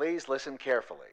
Please listen carefully.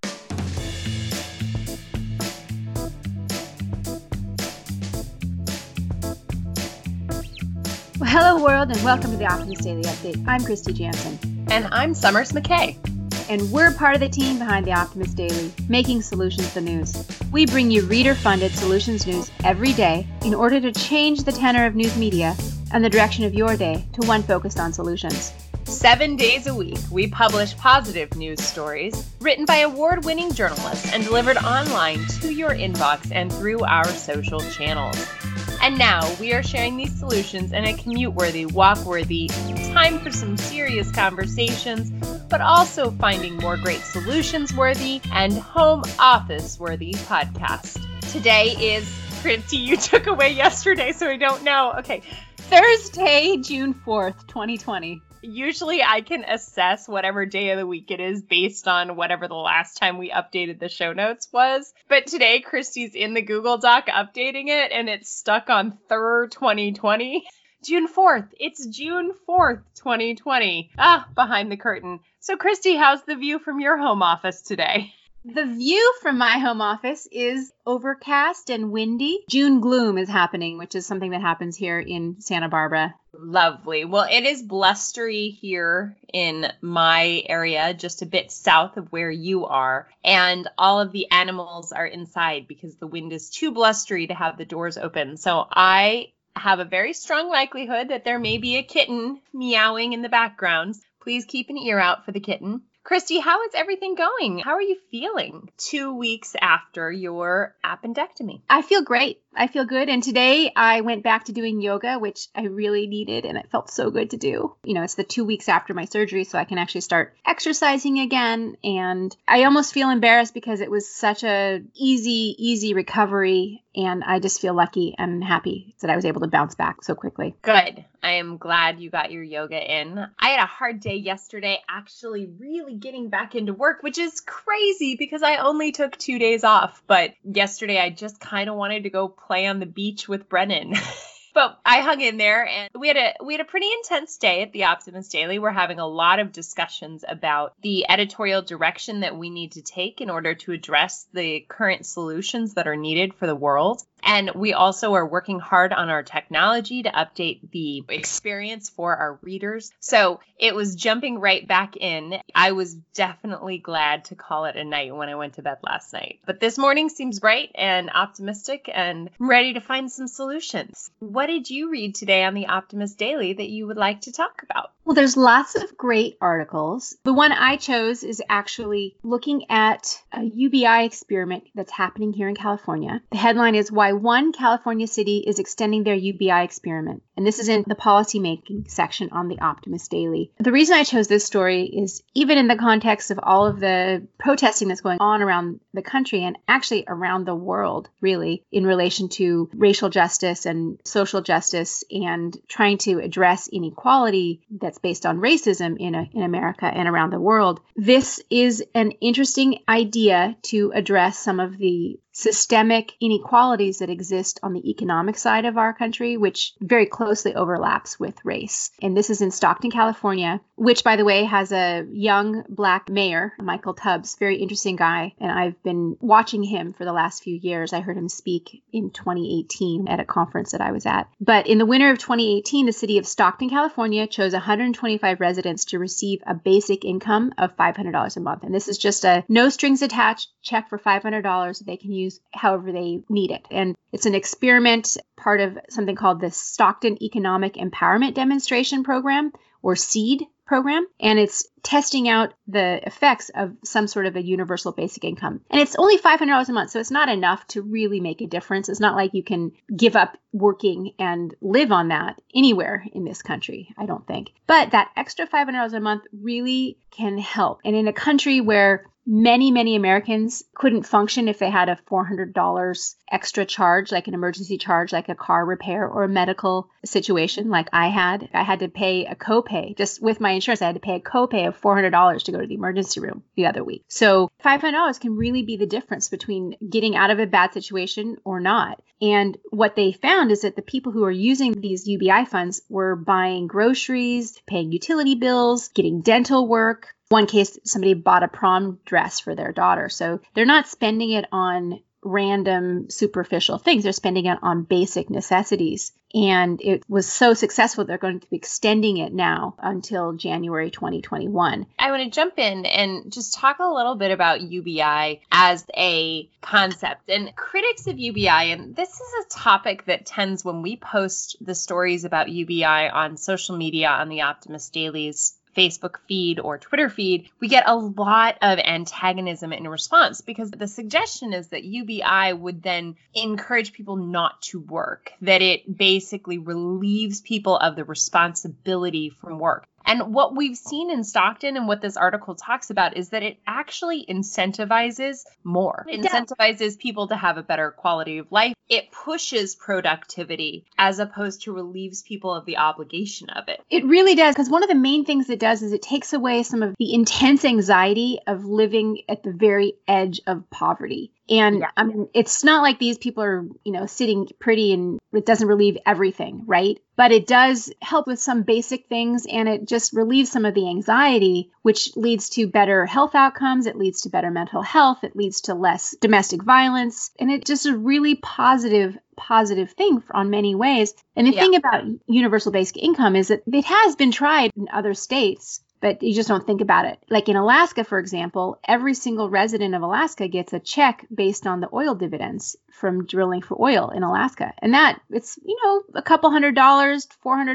Well, hello world, and welcome to the Optimist Daily Update. I'm Christy Jansen. And I'm Summers McKay. And we're part of the team behind the Optimist Daily, making solutions the news. We bring you reader-funded solutions news every day in order to change the tenor of news media and the direction of your day to one focused on solutions. 7 days a week, we publish positive news stories written by award-winning journalists and delivered online to your inbox and through our social channels. And now we are sharing these solutions in a commute-worthy, walk-worthy, time for some serious conversations, but also finding more great solutions-worthy and home office-worthy podcasts. Today is, Christy, you took away yesterday, so I don't know. Okay. Thursday, June 4th, 2020. Usually I can assess whatever day of the week it is based on whatever the last time we updated the show notes was. But today, Christy's in the Google Doc updating it, and it's stuck on 3rd, 2020. June 4th. It's June 4th, 2020. Behind the curtain. So, Christy, how's the view from your home office today? The view from my home office is overcast and windy. June gloom is happening, which is something that happens here in Santa Barbara. Lovely. Well, it is blustery here in my area, just a bit south of where you are. And all of the animals are inside because the wind is too blustery to have the doors open. So I have a very strong likelihood that there may be a kitten meowing in the background. Please keep an ear out for the kitten. Christy, how is everything going? How are you feeling 2 weeks after your appendectomy? I feel great. I feel good. And today I went back to doing yoga, which I really needed, and it felt so good to do. You know, it's the 2 weeks after my surgery, so I can actually start exercising again. And I almost feel embarrassed because it was such a easy recovery. And I just feel lucky and happy that I was able to bounce back so quickly. Good. I am glad you got your yoga in. I had a hard day yesterday actually really getting back into work, which is crazy because I only took 2 days off. But yesterday I just kind of wanted to go play on the beach with Brennan. But I hung in there, and we had a pretty intense day at the Optimist Daily. We're having a lot of discussions about the editorial direction that we need to take in order to address the current solutions that are needed for the world. And we also are working hard on our technology to update the experience for our readers. So it was jumping right back in. I was definitely glad to call it a night when I went to bed last night. But this morning seems bright and optimistic and ready to find some solutions. What did you read today on the Optimist Daily that you would like to talk about? Well, there's lots of great articles. The one I chose is actually looking at a UBI experiment that's happening here in California. The headline is Why One California City is Extending Their UBI Experiment. And this is in the policymaking section on the Optimist Daily. The reason I chose this story is even in the context of all of the protesting that's going on around the country and actually around the world, really, in relation to racial justice and social justice and trying to address inequality that's based on racism in America and around the world. This is an interesting idea to address some of the systemic inequalities that exist on the economic side of our country, which very closely overlaps with race. And this is in Stockton, California, which, by the way, has a young Black mayor, Michael Tubbs, very interesting guy. And I've been watching him for the last few years. I heard him speak in 2018 at a conference that I was at. But in the winter of 2018, the city of Stockton, California chose 125 residents to receive a basic income of $500 a month. And this is just a no strings attached check for $500 that they can use however they need it. And it's an experiment, part of something called the Stockton Economic Empowerment Demonstration Program, or SEED program. And it's testing out the effects of some sort of a universal basic income. And it's only $500 a month, so it's not enough to really make a difference. It's not like you can give up working and live on that anywhere in this country, I don't think. But that extra $500 a month really can help. And in a country where many Americans couldn't function if they had a $400 extra charge, like an emergency charge, like a car repair or a medical situation like I had. I had to pay a copay. Just with my insurance, I had to pay a copay of $400 to go to the emergency room the other week. So $500 can really be the difference between getting out of a bad situation or not. And what they found is that the people who are using these UBI funds were buying groceries, paying utility bills, getting dental work, One case, somebody bought a prom dress for their daughter. So they're not spending it on random superficial things. They're spending it on basic necessities. And it was so successful, they're going to be extending it now until January 2021. I want to jump in and just talk a little bit about UBI as a concept. And critics of UBI, and this is a topic that tends, when we post the stories about UBI on social media, on the Optimist Daily's Facebook feed or Twitter feed, we get a lot of antagonism in response, because the suggestion is that UBI would then encourage people not to work, that it basically relieves people of the responsibility from work. And what we've seen in Stockton and what this article talks about is that it actually incentivizes more. It incentivizes people to have a better quality of life. It pushes productivity as opposed to relieves people of the obligation of it. It really does, because one of the main things it does is it takes away some of the intense anxiety of living at the very edge of poverty. And I mean, it's not like these people are, sitting pretty, and it doesn't relieve everything, right? But it does help with some basic things, and it just relieves some of the anxiety, which leads to better health outcomes. It leads to better mental health. It leads to less domestic violence. And it's just a really positive thing on many ways. And the thing about universal basic income is that it has been tried in other states, but you just don't think about it. Like in Alaska, for example, every single resident of Alaska gets a check based on the oil dividends from drilling for oil in Alaska. And that it's, a couple $100, $400,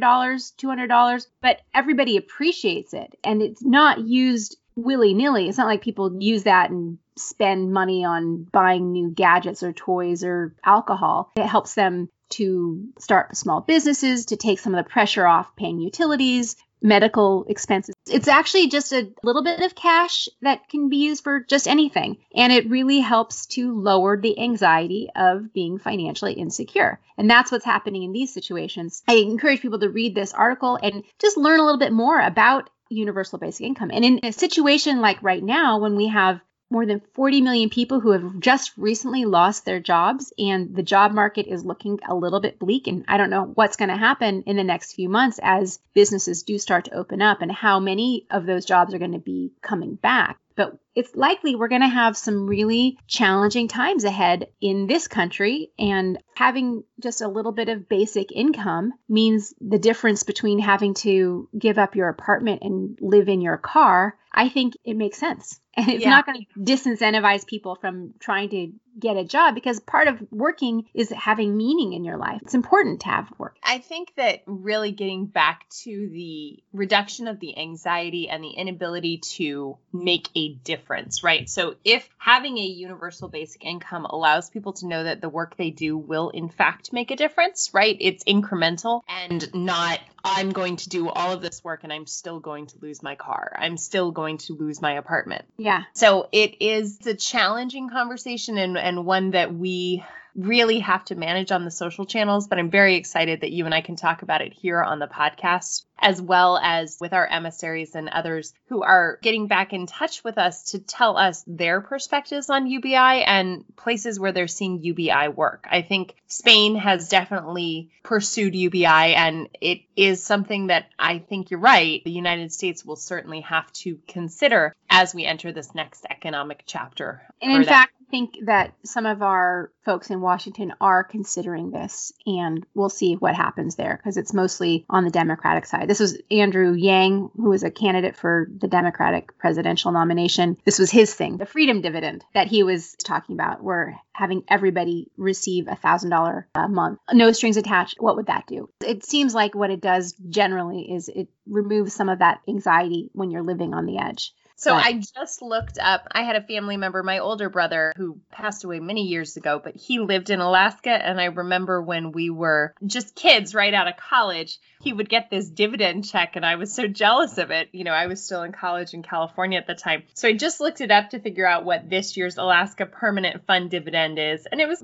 $200, but everybody appreciates it. And it's not used willy-nilly. It's not like people use that and spend money on buying new gadgets or toys or alcohol. It helps them to start small businesses, to take some of the pressure off paying utilities, medical expenses. It's actually just a little bit of cash that can be used for just anything. And it really helps to lower the anxiety of being financially insecure. And that's what's happening in these situations. I encourage people to read this article and just learn a little bit more about universal basic income. And in a situation like right now, when we have more than 40 million people who have just recently lost their jobs, and the job market is looking a little bit bleak. And I don't know what's going to happen in the next few months as businesses do start to open up, and how many of those jobs are going to be coming back. But it's likely we're going to have some really challenging times ahead in this country. And having just a little bit of basic income means the difference between having to give up your apartment and live in your car. I think it makes sense. And it's not going to disincentivize people from trying to get a job, because part of working is having meaning in your life. It's important to have work. I think that really getting back to the reduction of the anxiety and the inability to make a difference, right? So if having a universal basic income allows people to know that the work they do will in fact make a difference, right? It's incremental and not, I'm going to do all of this work and I'm still going to lose my car. I'm still going to lose my apartment. Yeah. So it is a challenging conversation and one that we really have to manage on the social channels, but I'm very excited that you and I can talk about it here on the podcast, as well as with our emissaries and others who are getting back in touch with us to tell us their perspectives on UBI and places where they're seeing UBI work. I think Spain has definitely pursued UBI, and it is something that I think you're right, the United States will certainly have to consider as we enter this next economic chapter. And in fact, I think that some of our folks in Washington are considering this, and we'll see what happens there, because it's mostly on the Democratic side. This was Andrew Yang, who was a candidate for the Democratic presidential nomination. This was his thing, the freedom dividend that he was talking about, where having everybody receive $1,000 a month, no strings attached. What would that do? It seems like what it does generally is it removes some of that anxiety when you're living on the edge. So I just looked up, I had a family member, my older brother, who passed away many years ago, but he lived in Alaska. And I remember when we were just kids right out of college, he would get this dividend check, and I was so jealous of it. You know, I was still in college in California at the time. So I just looked it up to figure out what this year's Alaska Permanent Fund dividend is. And it was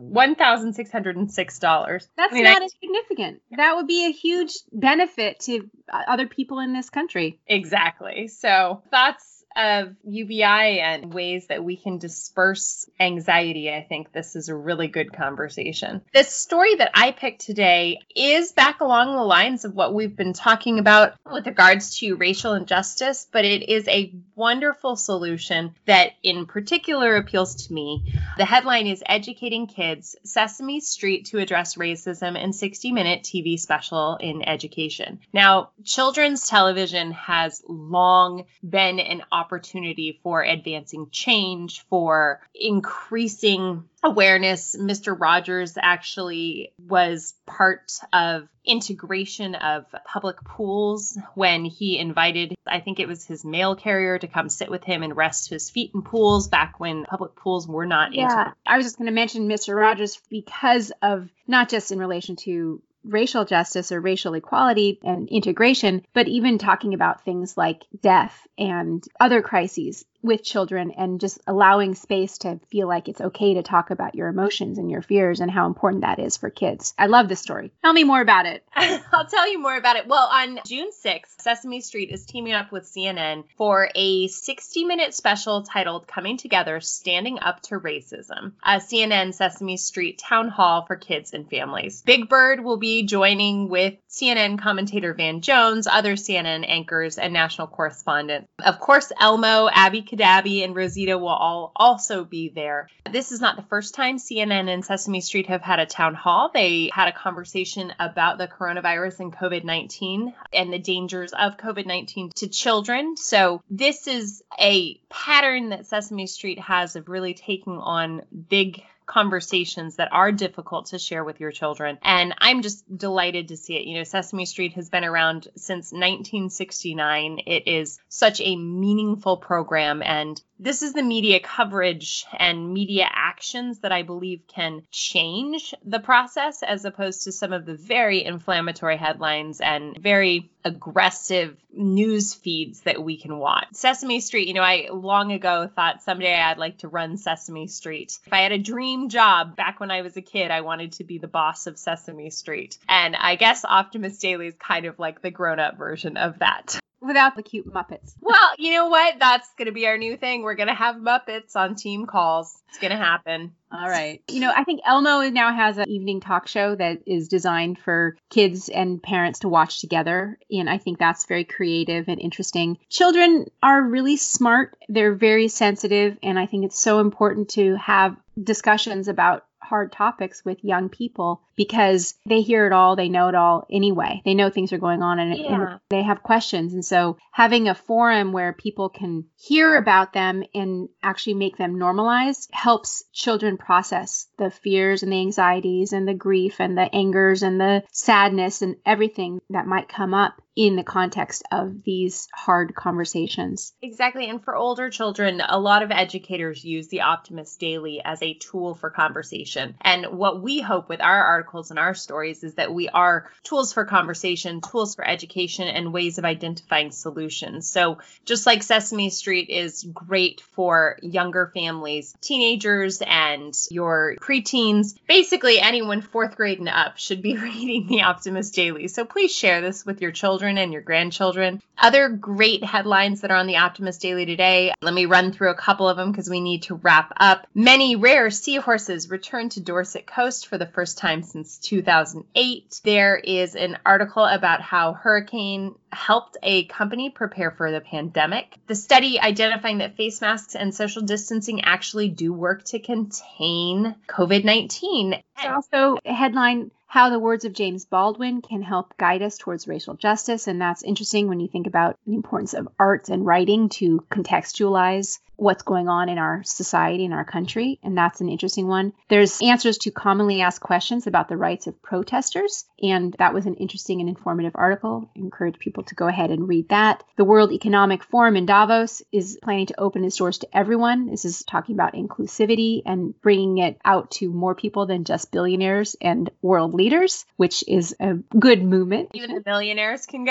$1,606. That's not insignificant. That would be a huge benefit to other people in this country. Exactly. So thoughts of UBI and ways that we can disperse anxiety, I think this is a really good conversation. This story that I picked today is back along the lines of what we've been talking about with regards to racial injustice, but it is a wonderful solution that in particular appeals to me. The headline is Educating Kids, Sesame Street to Address Racism in 60-Minute TV Special in Education. Now, children's television has long been an opportunity for advancing change, for increasing awareness. Mr. Rogers actually was part of integration of public pools when he invited, I think it was his mail carrier, to come sit with him and rest his feet in pools back when public pools were not integrated. I was just going to mention Mr. Rogers because of not just in relation to racial justice or racial equality and integration, but even talking about things like death and other crises with children and just allowing space to feel like it's okay to talk about your emotions and your fears and how important that is for kids. I love this story. Tell me more about it. I'll tell you more about it. Well, on June 6th, Sesame Street is teaming up with CNN for a 60-minute special titled Coming Together, Standing Up to Racism, a CNN Sesame Street town hall for kids and families. Big Bird will be joining with CNN commentator Van Jones, other CNN anchors, and national correspondents. Of course, Elmo, Abby Cadabby, and Rosita will all also be there. This is not the first time CNN and Sesame Street have had a town hall. They had a conversation about the coronavirus and COVID-19 and the dangers of COVID-19 to children. So this is a pattern that Sesame Street has of really taking on big conversations that are difficult to share with your children. And I'm just delighted to see it. You know, Sesame Street has been around since 1969. It is such a meaningful program, and this is the media coverage and media actions that I believe can change the process, as opposed to some of the very inflammatory headlines and very aggressive news feeds that we can watch. Sesame Street, you know, I long ago thought someday I'd like to run Sesame Street. If I had a dream job back when I was a kid, I wanted to be the boss of Sesame Street. And I guess Optimist Daily is kind of like the grown-up version of that. Without the cute Muppets. Well, you know what? That's going to be our new thing. We're going to have Muppets on team calls. It's going to happen. All right. You know, I think Elmo now has an evening talk show that is designed for kids and parents to watch together. And I think that's very creative and interesting. Children are really smart. They're very sensitive. And I think it's so important to have discussions about hard topics with young people because they hear it all, they know it all anyway. They know things are going on and they have questions. And so having a forum where people can hear about them and actually make them normalized helps children process the fears and the anxieties and the grief and the angers and the sadness and everything that might come up in the context of these hard conversations. Exactly. And for older children, a lot of educators use the Optimist Daily as a tool for conversation. And what we hope with our articles and our stories is that we are tools for conversation, tools for education, and ways of identifying solutions. So just like Sesame Street is great for younger families, teenagers, and your preteens, basically anyone 4th grade and up should be reading the Optimist Daily. So please share this with your children and your grandchildren. Other great headlines that are on the Optimist Daily today. Let me run through a couple of them because we need to wrap up. Many rare seahorses return to Dorset Coast for the first time since 2008. There is an article about how hurricane helped a company prepare for the pandemic. The study identifying that face masks and social distancing actually do work to contain COVID-19. It's also a headline, how the words of James Baldwin can help guide us towards racial justice. And that's interesting when you think about the importance of art and writing to contextualize what's going on in our society, in our country. And that's an interesting one. There's answers to commonly asked questions about the rights of protesters. And that was an interesting and informative article. I encourage people to go ahead and read that. The World Economic Forum in Davos is planning to open its doors to everyone. This is talking about inclusivity and bringing it out to more people than just billionaires and world leaders, which is a good movement. Even the billionaires can go.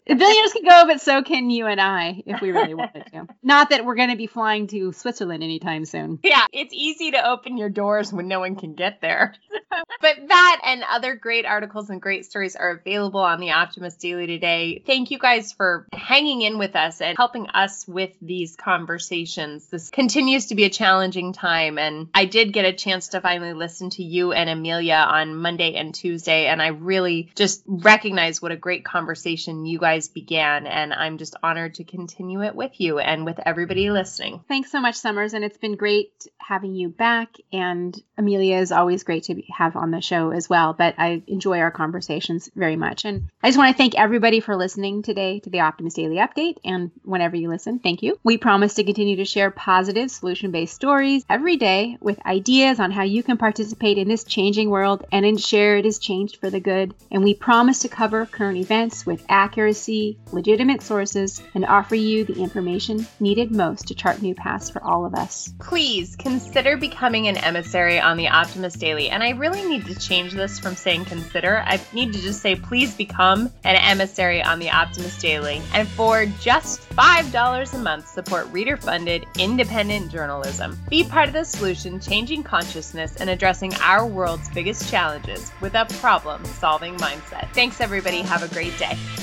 Billionaires can go, but so can you and I if we really wanted to. Not that we're going to be flying to Switzerland anytime soon. Yeah, it's easy to open your doors when no one can get there. But that and other great articles and great stories are available on the Optimist Daily today. Thank you guys for hanging in with us and helping us with these conversations. This continues to be a challenging time, and I did get a chance to finally listen to you and Amelia on Monday and Tuesday, and I really just recognize what a great conversation you guys began, and I'm just honored to continue it with you and with everybody listening. Thanks so much, Summers, and it's been great having you back, and Amelia is always great to have on the show as well, but I enjoy our conversations very much. And I just want to thank everybody for listening today to the Optimist Daily Update, and whenever you listen, thank you. We promise to continue to share positive, solution-based stories every day with ideas on how you can participate in this changing world and ensure it is changed for the good. And we promise to cover current events with accuracy, legitimate sources, and offer you the information needed most to chart new paths for all of us. Please consider becoming an emissary on the Optimist Daily. And I really need to change this from saying consider. I need to just say please become an emissary on the Optimist Daily. And for just $5 a month, support reader-funded, independent journalism. Be part of the solution, changing consciousness and addressing our world's biggest challenges with a problem-solving mindset. Thanks, everybody. Have a great day.